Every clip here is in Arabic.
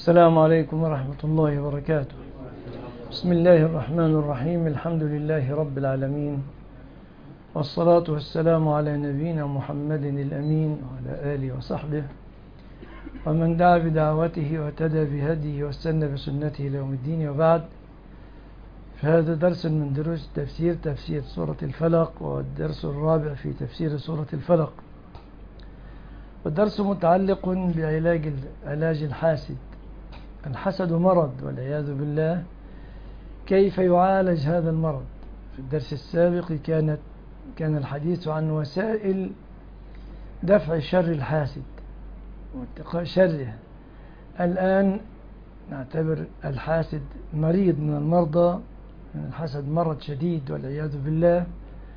السلام عليكم ورحمة الله وبركاته. بسم الله الرحمن الرحيم. الحمد لله رب العالمين، والصلاة والسلام على نبينا محمد الأمين وعلى آله وصحبه ومن دعا بدعوته واهتدى بهديه واستنى بسنته إلى يوم الدين، وبعد. فهذا درس من دروس تفسير سورة الفلق، والدرس الرابع في تفسير سورة الفلق. والدرس متعلق بعلاج الحاسد. الحسد مرض والعياذ بالله. كيف يعالج هذا المرض؟ في الدرس السابق كان الحديث عن وسائل دفع شر الحاسد واتقاء شره. الآن نعتبر الحاسد مريض من المرضى، الحسد مرض شديد والعياذ بالله،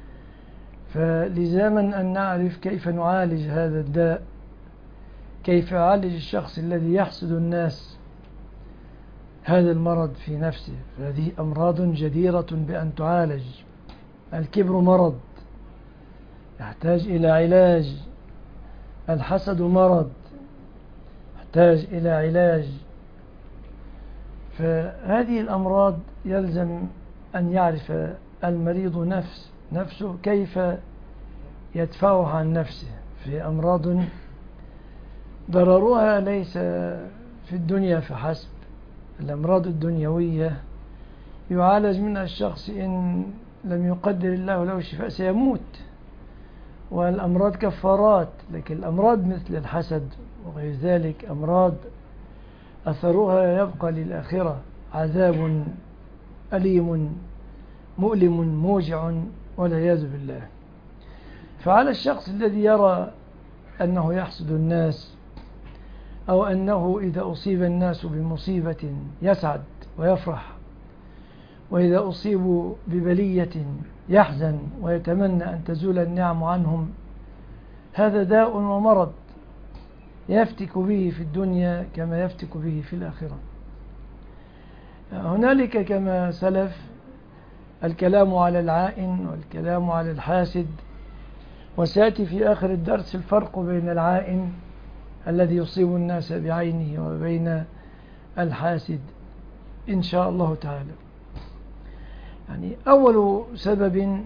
فلزاما أن نعرف كيف نعالج هذا الداء، كيف يعالج الشخص الذي يحسد الناس هذا المرض في نفسه. فهذه أمراض جديرة بأن تعالج. الكبر مرض يحتاج إلى علاج، الحسد مرض يحتاج إلى علاج. فهذه الأمراض يلزم أن يعرف المريض نفسه كيف يدفعها عن نفسه. في أمراض ضررها ليس في الدنيا فحسب. الأمراض الدنيوية يعالج منها الشخص إن لم يقدر الله له شفاء سيموت، والأمراض كفارات. لكن الأمراض مثل الحسد وغير ذلك أمراض أثرها يبقى للآخرة، عذاب أليم مؤلم موجع والعياذ بالله. فعلى الشخص الذي يرى أنه يحسد الناس، أو أنه إذا أصيب الناس بمصيبة يسعد ويفرح، وإذا أصيبوا ببلية يحزن ويتمنى أن تزول النعم عنهم، هذا داء ومرض يفتك به في الدنيا كما يفتك به في الآخرة. هنالك كما سلف الكلام على العائن والكلام على الحاسد، وسيأتي في آخر الدرس الفرق بين العائن الذي يصيب الناس بعينه وبين الحاسد إن شاء الله تعالى. يعني أول سبب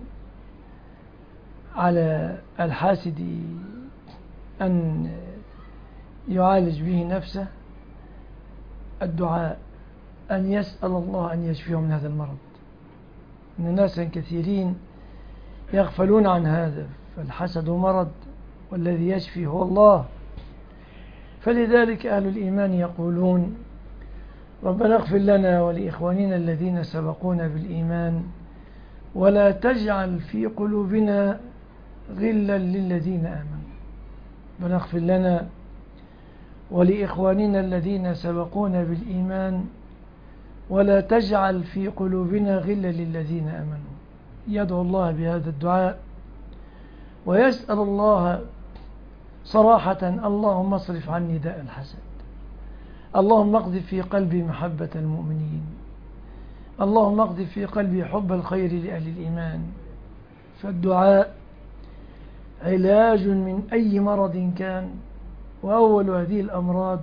على الحاسد أن يعالج به نفسه الدعاء، أن يسأل الله أن يشفيه من هذا المرض. إن ناسا كثيرين يغفلون عن هذا، فالحسد مرض والذي يشفي هو الله. فلذلك أهل الإيمان يقولون: ربنا اغفر لنا ولإخواننا الذين سبقونا بالإيمان ولا تجعل في قلوبنا غلا للذين آمنوا. ربنا اغفر لنا ولإخواننا الذين سبقونا بالإيمان ولا تجعل في قلوبنا غلا للذين آمنوا. يدعو الله بهذا الدعاء ويسأل الله صراحة: اللهم اصرف عني داء الحسد، اللهم اقذف في قلبي محبة المؤمنين، اللهم اقذف في قلبي حب الخير لأهل الإيمان. فالدعاء علاج من أي مرض كان، وأول هذه الأمراض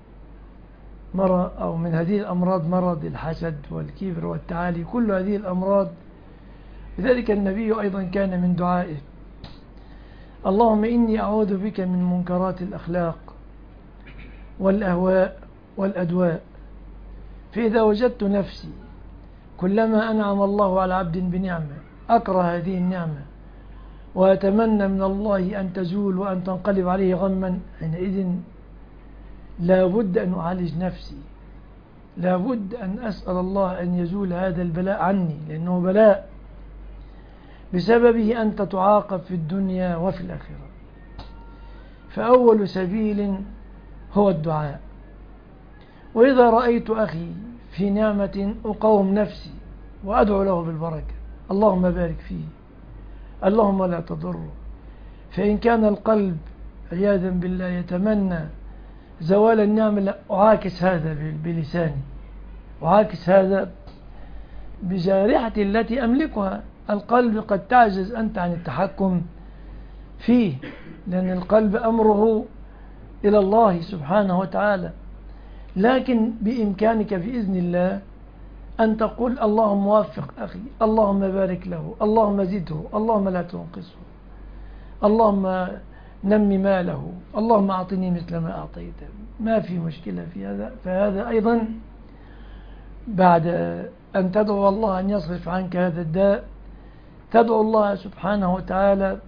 من هذه الأمراض مرض الحسد والكبر والتعالي، كل هذه الأمراض. لذلك النبي أيضا كان من دعائه: اللهم إني أعوذ بك من منكرات الأخلاق والأهواء والأدواء، فإذا وجدت نفسي كلما أنعم الله على عبد بنعمة أكره هذه النعمة وأتمنى من الله أن تزول وأن تنقلب عليه غما، حينئذ لا بد أن أعالج نفسي، لا بد أن أسأل الله أن يزول هذا البلاء عني، لأنه بلاء بسببه أنت تعاقب في الدنيا وفي الآخرة. فأول سبيل هو الدعاء. وإذا رأيت أخي في نعمة أقاوم نفسي وأدعو له بالبركة: اللهم بارك فيه، اللهم لا تضره. فإن كان القلب عياذا بالله يتمنى زوال النعمة، أعاكس هذا بلساني، أعاكس هذا بجارحتي التي أملكها. القلب قد تعجز أنت عن التحكم فيه، لأن القلب أمره إلى الله سبحانه وتعالى. لكن بإمكانك بإذن الله أن تقول اللهم وفق أخي، اللهم بارك له، اللهم زده، اللهم لا تنقصه، اللهم نمي ماله، اللهم أعطني مثل ما أعطيته. ما في مشكلة في هذا. فهذا أيضا بعد أن تدعو الله أن يصرف عنك هذا الداء، تدعو الله سبحانه وتعالى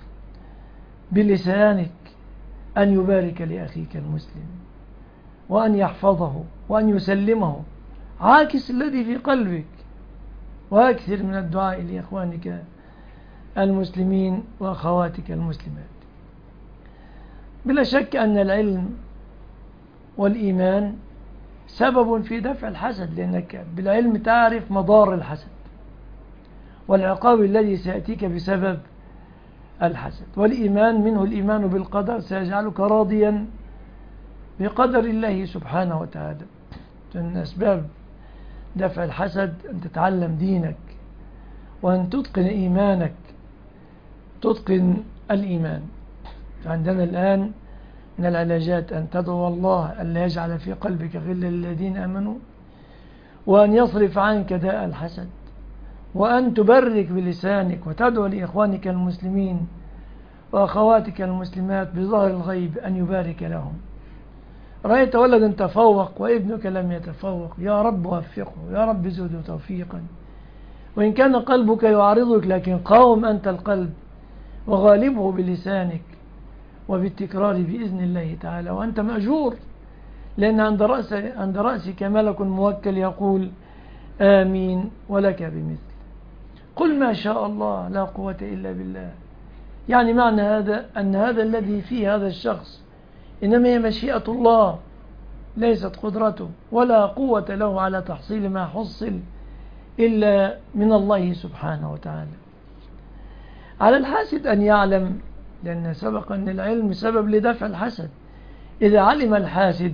بلسانك أن يبارك لأخيك المسلم، وأن يحفظه، وأن يسلمه. عاكس الذي في قلبك، وأكثر من الدعاء لإخوانك المسلمين وأخواتك المسلمات. بلا شك أن العلم والإيمان سبب في دفع الحسد، لأنك بالعلم تعرف مضار الحسد والعقاب الذي سيأتيك بسبب الحسد. والإيمان منه الإيمان بالقدر سيجعلك راضيا بقدر الله سبحانه وتعالى. من أسباب دفع الحسد أن تتعلم دينك، وأن تتقن إيمانك، تتقن الإيمان. فعندنا الآن من العلاجات أن تدعو الله أن لا يجعل في قلبك غلا للذين آمنوا، وأن يصرف عنك داء الحسد، وأن تبرك بلسانك وتدعو لإخوانك المسلمين وأخواتك المسلمات بظاهر الغيب أن يبارك لهم. رأيت ولدا تفوق وابنك لم يتفوق، يا رب وفقه، يا رب زده توفيقا. وإن كان قلبك يعارضك، لكن قاوم أنت القلب وغالبه بلسانك وبالتكرار بإذن الله تعالى، وأنت مأجور، لأن عند رأسك ملك موكل يقول آمين ولك بمثل. قل ما شاء الله لا قوة إلا بالله. يعني معنى هذا أن هذا الذي فيه هذا الشخص إنما هي مشيئة الله، ليست قدرته ولا قوة له على تحصيل ما حصل إلا من الله سبحانه وتعالى. على الحاسد أن يعلم، لأن سبق أن العلم سبب لدفع الحسد. إذا علم الحاسد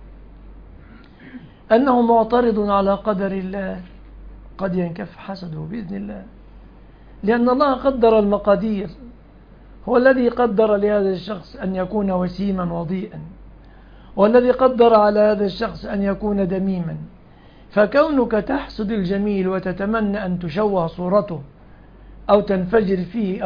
أنه معترض على قدر الله قد ينكف حسده بإذن الله، لأن الله قدر المقادير. هو الذي قدر لهذا الشخص أن يكون وسيما وضيئا، والذي قدر على هذا الشخص أن يكون دميما. فكونك تحسد الجميل وتتمنى أن تشوه صورته أو تنفجر فيه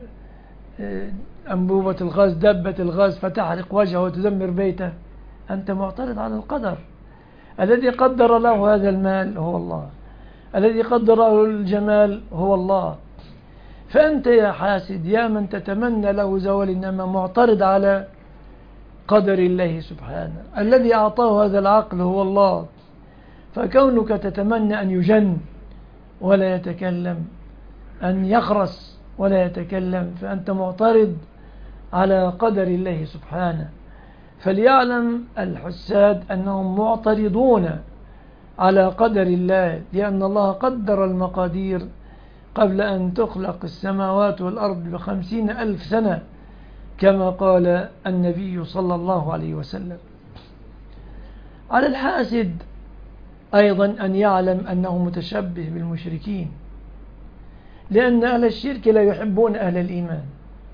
أنبوبة الغاز، دبة الغاز، فتحرق وجهه وتدمر بيته، أنت معترض على القدر. الذي قدر له هذا المال هو الله، الذي قدر له الجمال هو الله. فأنت يا حاسد، يا من تتمنى له زوال النعمة، معترض على قدر الله سبحانه. الذي أعطاه هذا العقل هو الله، فكونك تتمنى أن يجن ولا يتكلم، أن يخرس ولا يتكلم، فأنت معترض على قدر الله سبحانه. فليعلم الحساد أنهم معترضون على قدر الله، لأن الله قدر المقادير قبل أن تخلق السماوات والأرض ب50,000 سنة، كما قال النبي صلى الله عليه وسلم. على الحاسد أيضا أن يعلم أنه متشبه بالمشركين، لأن أهل الشرك لا يحبون أهل الإيمان،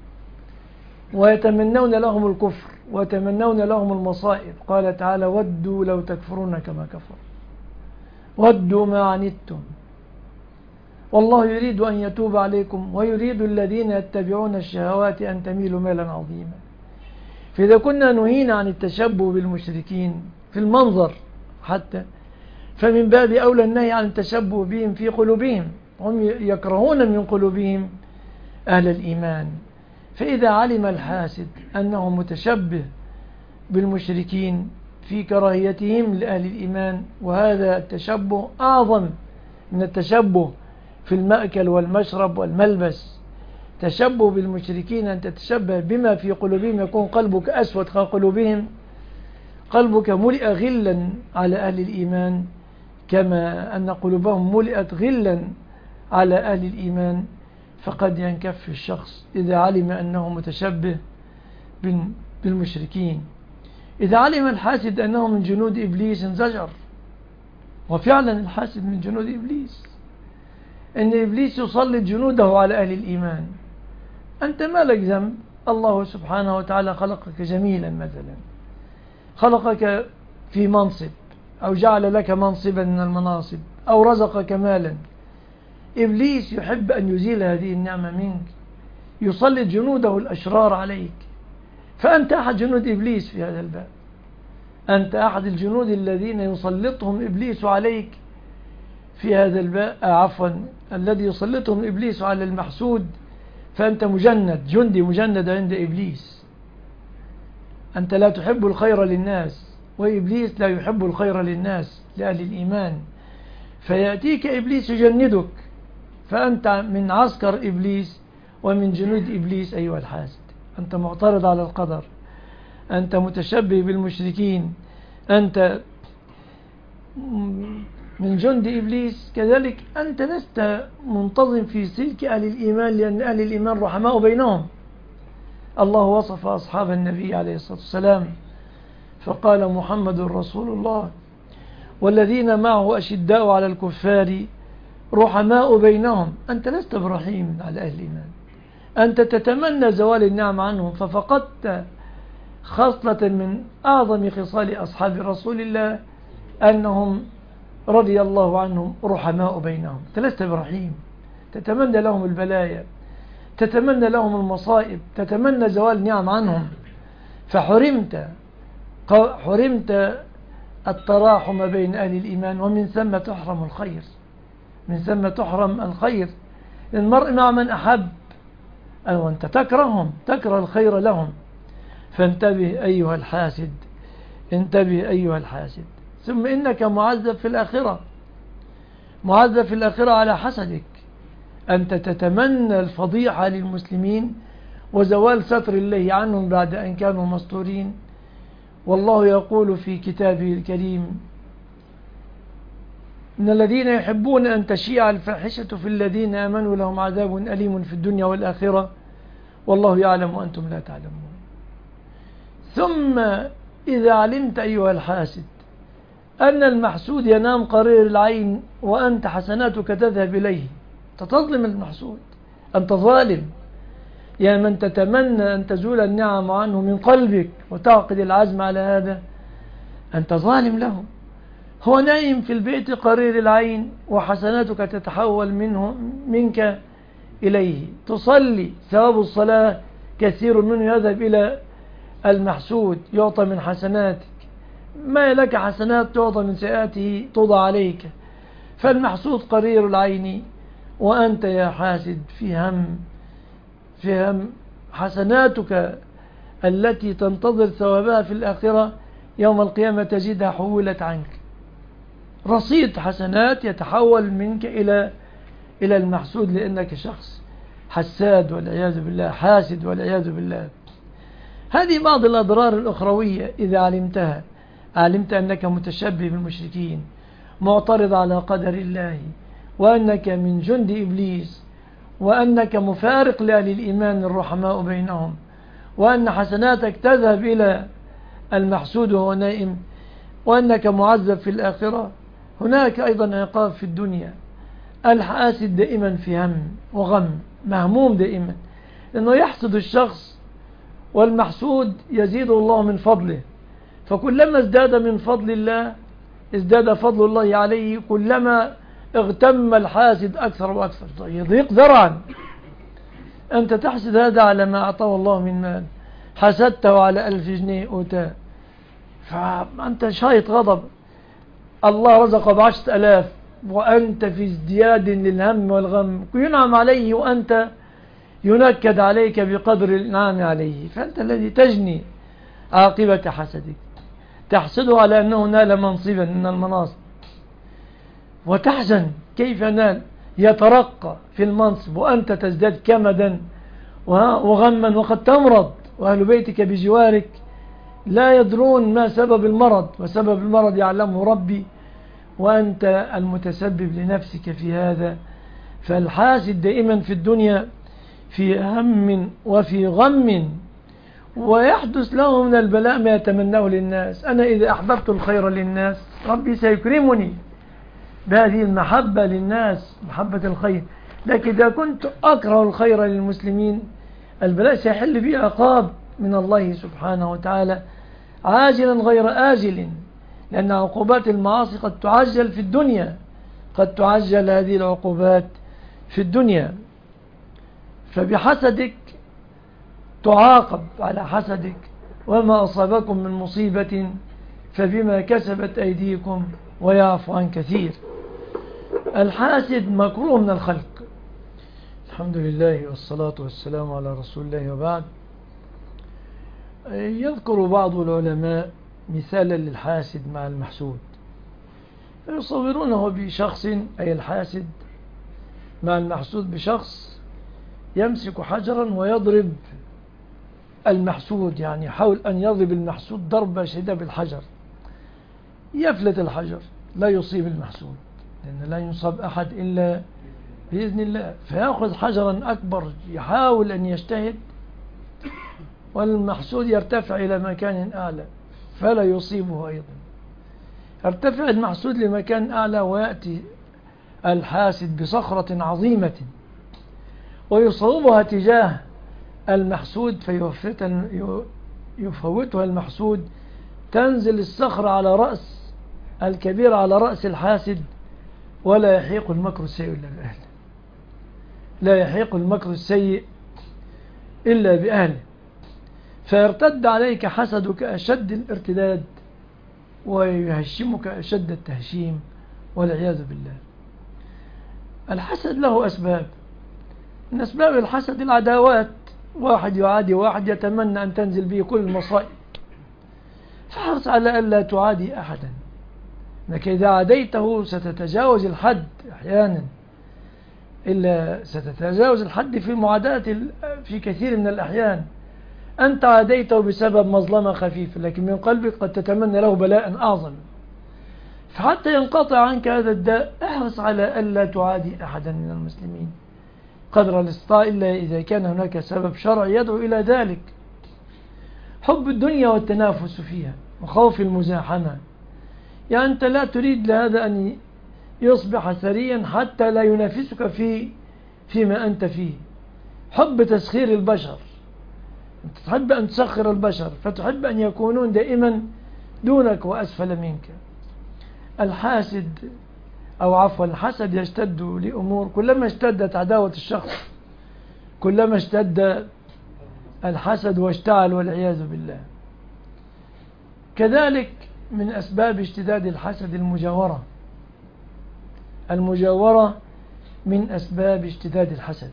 ويتمنون لهم الكفر ويتمنون لهم المصائب. قال تعالى ودوا لو تكفرون كما كفر، ودوا ما عنتم والله يريد أن يتوب عليكم ويريد الذين يتبعون الشهوات أن تميلوا ميلا عظيما. فإذا كنا نهينا عن التشبه بالمشركين في المنظر حتى، فمن باب أولى النهي عن التشبه بهم في قلوبهم. هم يكرهون من قلوبهم أهل الإيمان. فإذا علم الحاسد أنه متشبه بالمشركين في كراهيتهم لأهل الإيمان، وهذا التشبه أعظم من التشبه في المأكل والمشرب والملبس. تشبه بالمشركين أن تتشبه بما في قلوبهم، يكون قلبك أسود كقلوبهم، قلبك ملئ غلا على أهل الإيمان كما أن قلوبهم ملئت غلا على أهل الإيمان. فقد ينكف الشخص إذا علم أنه متشبه بالمشركين. إذا علم الحاسد أنه من جنود إبليس انزجر، وفعلا الحاسد من جنود إبليس، إن إبليس يسلط جنوده على أهل الإيمان. أنت ما لك ذنب، الله سبحانه وتعالى خلقك جميلا مثلا، خلقك في منصب أو جعل لك منصبا من المناصب أو رزقك مالا، إبليس يحب أن يزيل هذه النعمة منك، يسلط جنوده الأشرار عليك، فأنت أحد جنود إبليس في هذا الباب. أنت أحد الجنود الذين يسلطهم إبليس عليك في هذا الباب، الذي يسلطهم إبليس على المحسود، فأنت مجند، جندي مجند عند إبليس. أنت لا تحب الخير للناس، وإبليس لا يحب الخير للناس لأهل الإيمان، فيأتيك إبليس يجندك، فأنت من عسكر إبليس ومن جنود إبليس أيها الحاسد. أنت معترض على القدر، أنت متشبه بالمشركين، أنت من جند إبليس. كذلك أنت لست منتظم في سلك أهل الإيمان، لأن أهل الإيمان رحماء بينهم. الله وصف أصحاب النبي عليه الصلاة والسلام فقال محمد رسول الله والذين معه أشداء على الكفار رحماء بينهم. أنت لست برحيم على أهل الإيمان، أنت تتمنى زوال النعم عنهم، ففقدت خصلة من أعظم خصال أصحاب رسول الله أنهم رضي الله عنهم رحماء بينهم. أنت لست برحيم، تتمنى لهم البلايا، تتمنى لهم المصائب، تتمنى زوال نعم عنهم، فحرمت التراحم بين أهل الإيمان، ومن ثم تحرم الخير، من ثم تحرم الخير. المرء مع من أحب، وأنت تكرههم، تكره الخير لهم. فانتبه أيها الحاسد، انتبه أيها الحاسد. ثم إنك معذب في الآخرة، معذب في الآخرة على حسدك. أنت تتمنى الفضيحة للمسلمين وزوال ستر الله عنهم بعد أن كانوا مستورين. والله يقول في كتابه الكريم إن الذين يحبون أن تشيع الفاحشة في الذين آمنوا لهم عذاب أليم في الدنيا والآخرة والله يعلم وأنتم لا تعلمون. ثم إذا علمت أيها الحاسد أن المحسود ينام قرير العين وأنت حسناتك تذهب إليه، تظلم المحسود، أنت ظالم. يا من تتمنى أن تزول النعم عنه من قلبك وتعقد العزم على هذا، أنت ظالم له. هو نايم في البيت قرير العين وحسناتك تتحول منك إليه، تصلي، ثواب الصلاة كثير منه يذهب إلى المحسود، يعطى من حسناتك، ما لك حسنات تعطى من سيئاته توضع عليك. فالمحسود قرير العين وأنت يا حاسد في هم حسناتك التي تنتظر ثوابها في الآخرة يوم القيامة تجدها حولت عنك، رصيد حسنات يتحول منك إلى المحسود، لأنك شخص حساد والعياذ بالله، حاسد والعياذ بالله. هذه بعض الأضرار الأخروية إذا علمتها، علمت أنك متشبه بالمشركين، معترض على قدر الله، وأنك من جند إبليس، وأنك مفارق لأهل الإيمان الرحماء بينهم، وأن حسناتك تذهب إلى المحسود وهو نائم، وأنك معذب في الآخرة. هناك أيضا عقاب في الدنيا. الحاسد دائما في هم وغم، مهموم دائما، لأنه يحسد الشخص، والمحسود يزيد الله من فضله، فكلما ازداد من فضل الله ازداد فضل الله عليه، كلما اغتم الحاسد أكثر وأكثر، يضيق ذرعا. أنت تحسد هذا على ما أعطاه الله من مال، حسدته على 1000 جنيه أوتاه، فأنت شايط غضب. الله رزق ب10,000 وأنت في ازدياد للهم والغم، ينعم عليه وأنت ينكد عليك بقدر الإنعام عليه، فأنت الذي تجني عاقبة حسدك. تحسده على أنه نال منصبا من المناصب، وتحزن كيف نال، يترقى في المنصب وأنت تزداد كمدا وغما، وقد تمرض وأهل بيتك بجوارك لا يدرون ما سبب المرض، وسبب المرض يعلمه ربي، وأنت المتسبب لنفسك في هذا. فالحاسد دائما في الدنيا في هم وفي غم، ويحدث له من البلاء ما يتمناه للناس. أنا إذا أحببت الخير للناس ربي سيكرمني بهذه المحبة للناس، محبة الخير، لكن إذا كنت أكره الخير للمسلمين البلاء سيحل بي عقاب من الله سبحانه وتعالى عاجلا غير آجل. لأن عقوبات المعاصي قد تعجل في الدنيا، قد تعجل هذه العقوبات في الدنيا. فبحسدك تعاقب على حسدك، وما أصابكم من مصيبة فبما كسبت أيديكم ويعفو عن كثير. الحاسد مكروه من الخلق. الحمد لله والصلاة والسلام على رسول الله، وبعد. يذكر بعض العلماء مثالا للحاسد مع المحسود، فيصورونه بشخص، أي الحاسد مع المحسود بشخص يمسك حجرا ويضرب المحسود، يعني يحاول أن يضرب المحسود ضربة شديدة بالحجر، يفلت الحجر لا يصيب المحسود، لأن لا يصاب أحد إلا بإذن الله. فيأخذ حجرا أكبر يحاول أن يجتهد، والمحسود يرتفع إلى مكان أعلى فلا يصيبه أيضا. يرتفع المحسود لمكان أعلى ويأتي الحاسد بصخرة عظيمة ويصوبها تجاه المحسود فيفوتها المحسود، تنزل الصخرة على رأس الكبير، على رأس الحاسد، ولا يحيق المكر السيء إلا بأهله. لا يحيق المكر السيء إلا بأهله. فيرتد عليك حسدك أشد الارتداد، ويهشمك أشد التهشيم، والعياذ بالله. الحسد له أسباب. من أسباب الحسد العداوات، واحد يعادي واحد يتمنى أن تنزل به كل المصائب، فحرص على ألا تعادي أحدا، لأنك إذا عاديته ستتجاوز الحد أحيانا، إلا ستتجاوز الحد في المعاداة في كثير من الأحيان. أنت عاديته بسبب مظلمة خفيفة، لكن من قلبك قد تتمنى له بلاء أعظم. فحتى ينقطع عنك هذا الداء احرص على ألا تعادي أحدا من المسلمين قدر الاستطاعة، إلا إذا كان هناك سبب شرعي يدعو إلى ذلك. حب الدنيا والتنافس فيها وخوف المزاحمة، يعني أنت لا تريد لهذا أن يصبح ثريا حتى لا ينافسك فيما أنت فيه. حب تسخير البشر، أنت تحب أن تسخر البشر، فتحب أن يكونون دائما دونك وأسفل منك. الحاسد أو عفوا الحسد يشتد لأمور، كلما اشتدت عداوة الشخص كلما اشتد الحسد واشتعل، والعياذ بالله. كذلك من أسباب اشتداد الحسد المجاورة. المجاورة من أسباب اشتداد الحسد.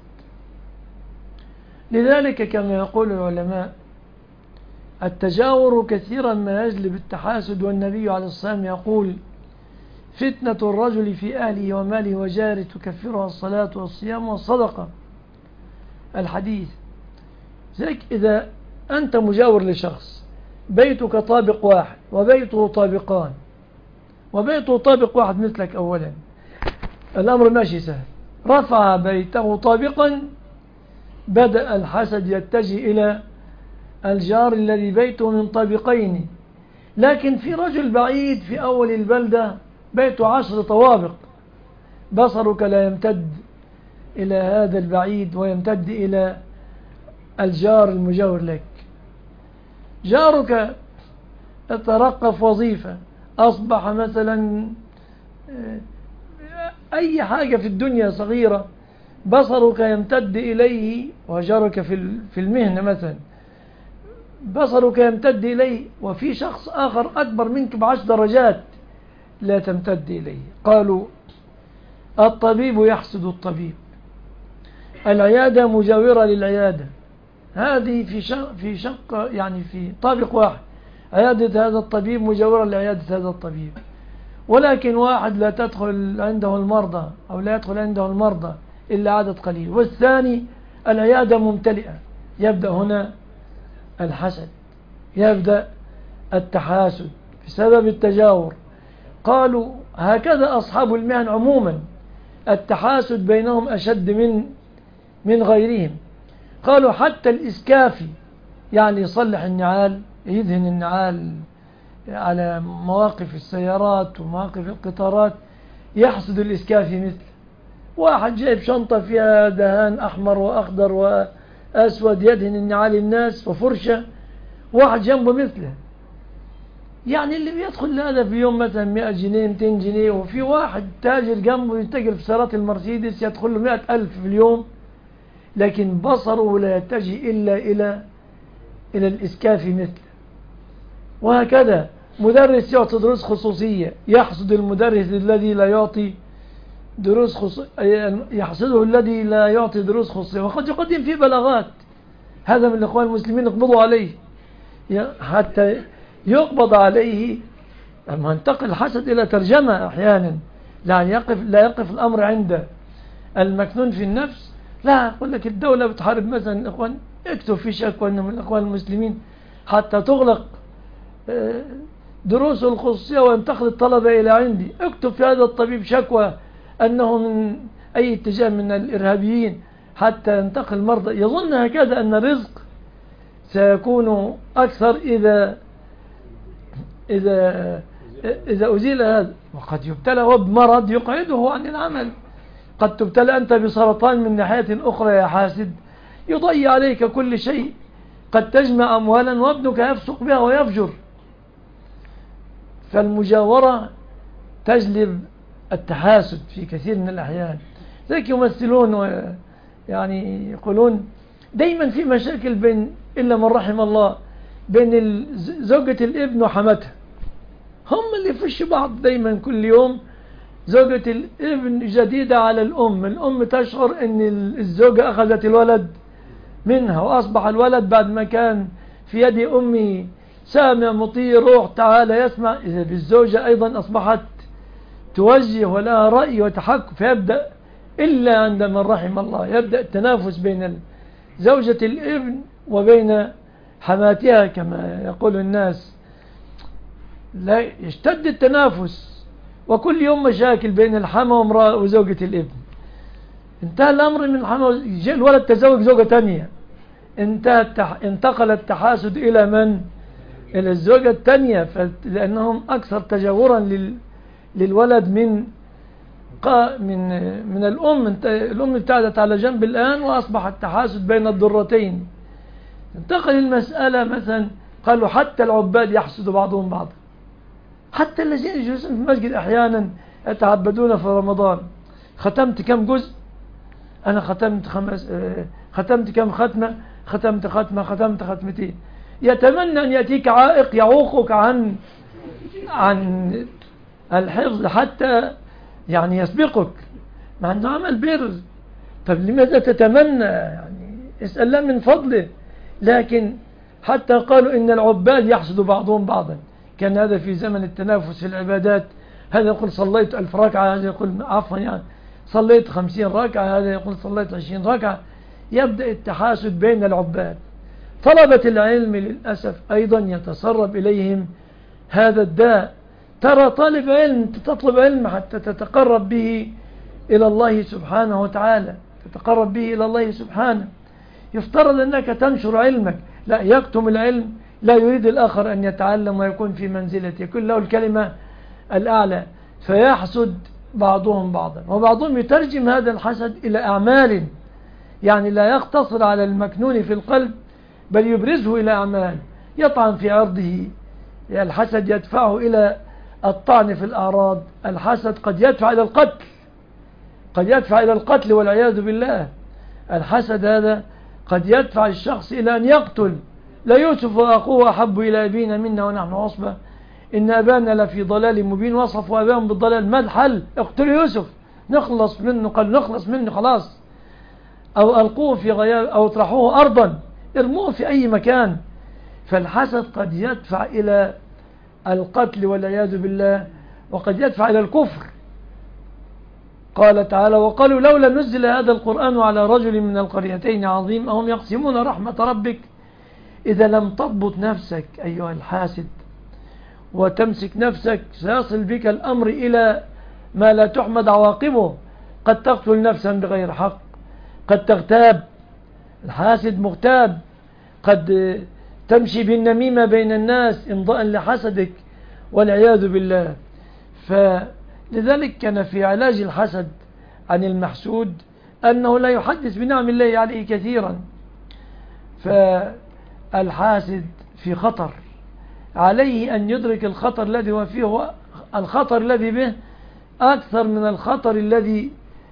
لذلك كما يقول العلماء التجاور كثيرا ما يجلب التحاسد، والنبي عليه الصلاة والسلام يقول فتنة الرجل في أهله وماله وجاره تكفرها الصلاة والصيام والصدقة، الحديث. ذلك إذا أنت مجاور لشخص بيتك طابق واحد وبيته طابقان، وبيته طابق واحد مثلك، أولا الأمر ماشي سهل. رفع بيته طابقا بدأ الحسد يتجه إلى الجار الذي بيته من طابقين. لكن في رجل بعيد في أول البلدة بيته 10 طوابق، بصرك لا يمتد إلى هذا البعيد ويمتد إلى الجار المجاور لك. جارك ترقف وظيفة، أصبح مثلا أي حاجة في الدنيا صغيرة بصرك يمتد إليه، وجارك في المهنة مثلا بصرك يمتد إليه، وفي شخص آخر أكبر منك ب10 درجات لا تمتد إليه. قالوا الطبيب يحسد الطبيب، العيادة مجاورة للعيادة، هذه في شق يعني في طابق واحد، عيادة هذا الطبيب مجاورة لعيادة هذا الطبيب. ولكن واحد لا تدخل عنده المرضى أو لا يدخل عنده المرضى إلا عدد قليل، والثاني العيادة ممتلئة. يبدأ هنا الحسد، يبدأ التحاسد بسبب التجاور. قالوا هكذا أصحاب المهن عموما، التحاسد بينهم أشد من غيرهم. قالوا حتى الإسكافي، يعني يصلح النعال، يدهن النعال على مواقف السيارات ومواقف القطارات، يحسد الإسكافي مثل واحد جايب شنطة فيها دهان أحمر وأخضر وأسود يدهن النعال الناس وفرشة، واحد جنبه مثله يعني اللي بيدخل هذا في يوم مثلا 100 جنيه 200 جنيه، وفي واحد تاجر جنبه يتاجر في سيارات المرسيدس يدخل له 100,000 في اليوم، لكن بصره لا يتجه إلا إلى الإسكاف مثله. وهكذا مدرس يعطي دروس خصوصية يحسد المدرس الذي لا يعطي يحسده الذي لا يعطي دروس خصوصية، وقد يقدم فيه بلاغات. هذا من الإخوان المسلمين يقبضوا عليه حتى يقبض عليه. أما ينتقل الحسد إلى ترجمة أحيانا، لا يقف الأمر عند المكنون في النفس. لا، أقول لك الدولة بتحارب مثلا الإخوان، اكتب في شكوى أنه من الإخوان المسلمين حتى تغلق دروسه الخصوصية وينتقل الطلبة إلى عندي. اكتب في هذا الطبيب شكوى أنه من أي اتجاه من الإرهابيين حتى ينتقل المرضى. يظن هكذا أن الرزق سيكون أكثر إذا أزيل هذا. وقد يبتلى هو بمرض يقعده عن العمل. قد تبتلى أنت بسرطان من ناحية أخرى يا حاسد يضيع عليك كل شيء. قد تجمع أموالا وابنك يفسق بها ويفجر. فالمجاورة تجلب التحاسد في كثير من الأحيان. ذلك يمثلون يعني يقولون دايما في مشاكل بين إلا من رحم الله بين زوجة الابن وحماتها. هم اللي يفشوا بعض دايما كل يوم. زوجة الابن جديدة على الأم تشعر أن الزوجة أخذت الولد منها، وأصبح الولد بعد ما كان في يد أمي سامع مطيع روح تعالى يسمع، إذا بالزوجة أيضا أصبحت توجه ولها رأي وتحكم. فيبدأ إلا عند من رحم الله يبدأ التنافس بين زوجة الابن وبين حماتها كما يقول الناس. لا يشتد التنافس، وكل يوم مشاكل بين الحما وزوجة الابن. انتهى الأمر من الحما، الولد تزوج زوجة تانية، انتقل التحاسد إلى من؟ إلى الزوجة التانية، لأنهم أكثر تجاورا للولد من الأم ابتعدت على جنب الآن، وأصبح التحاسد بين الضرتين. انتقل المسألة مثلا قالوا حتى العباد يحسد بعضهم بعضا، حتى الذين يجلسون في المسجد أحيانا يتعبدون في رمضان. ختمت كم جزء؟ أنا ختمت كم ختمة؟ ختمت ختمتين. يتمنى أن يأتيك عائق يعوقك عن الحفظ حتى يعني يسبقك، مع أنه عمل بر. طب لماذا تتمنى؟ يعني اسأل الله من فضله. لكن حتى قالوا إن العباد يحسد بعضهم بعضا. كان هذا في زمن التنافس في العبادات، هذا يقول صليت 1000 ركعة، هذا يقول عفوا يعني صليت 50 ركعة، هذا يقول صليت 20 ركعة. يبدأ التحاسد بين العباد. طلبة العلم للأسف أيضا يتسرب إليهم هذا الداء. ترى طالب علم تطلب علم حتى تتقرب به إلى الله سبحانه وتعالى، تتقرب به إلى الله سبحانه. يفترض أنك تنشر علمك، لا يكتم العلم، لا يريد الآخر أن يتعلم ويكون في منزلته، يكون له الكلمة الأعلى. فيحسد بعضهم بعضا، وبعضهم يترجم هذا الحسد إلى أعمال، يعني لا يقتصر على المكنون في القلب بل يبرزه إلى أعمال. يطعن في عرضه، الحسد يدفعه إلى الطعن في الأعراض. الحسد قد يدفع إلى القتل، قد يدفع إلى القتل والعياذ بالله. الحسد هذا قد يدفع الشخص إلى أن يقتل. لا يوسف وأخوه أحب إلى أبينا منا ونحن عصبة إن أبانا لفي ضلال مبين. وصفوا أباهم بالضلال. ما الحل؟ اقتلوا يوسف نخلص منه. قال نخلص منه خلاص، أو ألقوه في غياب أو اطرحوه أرضا، ارموه في أي مكان. فالحسد قد يدفع إلى القتل والعياذ بالله، وقد يدفع إلى الكفر. قال تعالى وقالوا لولا نزل هذا القرآن على رجل من القريتين عظيم أهم يقسمون رحمة ربك. إذا لم تضبط نفسك أيها الحاسد وتمسك نفسك سيصل بك الأمر إلى ما لا تحمد عواقبه. قد تقتل نفسا بغير حق، قد تغتاب، الحاسد مغتاب، قد تمشي بالنميمة بين الناس إمضاء لحسدك والعياذ بالله. فلذلك كان في علاج الحسد عن المحسود أنه لا يحدث بنعم الله عليه كثيرا. فالحاسد في خطر. عليه أن يدرك الخطر الذي هو فيه. هو الخطر الذي به أكثر من الخطر الذي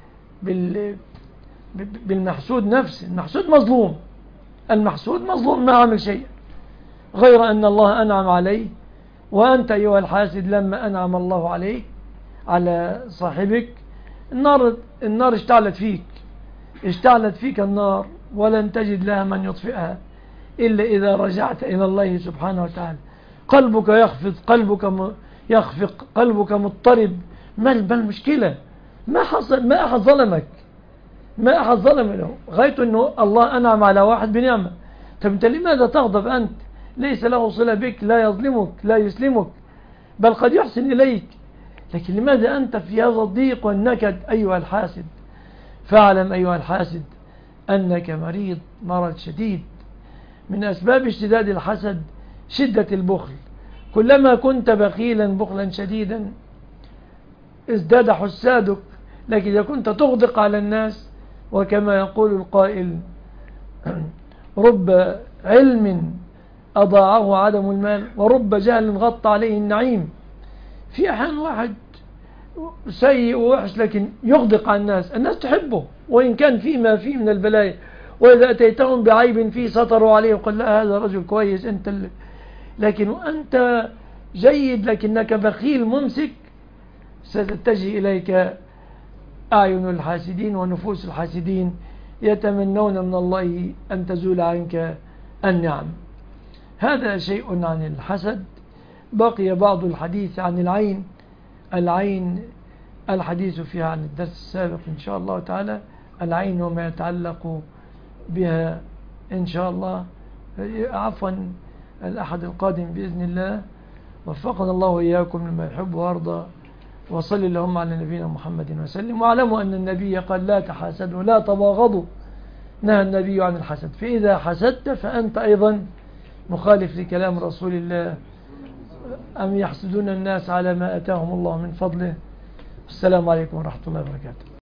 بالمحسود نفسه. المحسود مظلوم، المحسود مظلوم ما عمل شيء غير أن الله أنعم عليه، وأنت أيها الحاسد لما أنعم الله عليك على صاحبك النار اشتعلت فيك النار، ولن تجد لها من يطفئها إلا إذا رجعت إلى الله سبحانه وتعالى. قلبك يخفض، يخفق، قلبك مضطرب. ما المشكلة؟ ما أحد ظلمك، ما أحد ظلم له، غاية أنه الله أنعم على واحد بنعمة. طب أنت لماذا تغضب؟ أنت ليس له صلة بك، لا يظلمك، لا يسلمك، بل قد يحسن إليك، لكن لماذا أنت في هذا الضيق والنكد أيها الحاسد؟ فاعلم أيها الحاسد أنك مريض مرض شديد. من أسباب اشتداد الحسد شدة البخل. كلما كنت بخيلا بخلا شديدا ازداد حسادك، لكن إذا كنت تغدق على الناس، وكما يقول القائل رب علم أضاعه عدم المال، ورب جهل غطى عليه النعيم. في أحيان واحد سيء ووحش لكن يغدق على الناس تحبه وإن كان فيه فيه من البلايا، وإذا أتيتهم بعيب فيه سطروا عليه وقال لا هذا رجل كويس لكن أنت جيد لكنك بخيل ممسك، ستتجه إليك أعين الحاسدين ونفوس الحاسدين يتمنون من الله أن تزول عنك النعم. هذا شيء عن الحسد. بقي بعض الحديث عن العين الحديث فيها عن الدرس السابق إن شاء الله تعالى. العين وما يتعلق بها إن شاء الله، عفوا الأحد القادم بإذن الله. وفقنا الله وإياكم لما يحب ويرضى، وصل اللهم على نبينا محمد وسلم. واعلموا أن النبي قال لا تحاسدوا لا تباغضوا، نهى النبي عن الحسد. فإذا حسدت فأنت أيضا مخالف لكلام رسول الله. أم يحسدون الناس على ما أتاهم الله من فضله. السلام عليكم ورحمة الله وبركاته.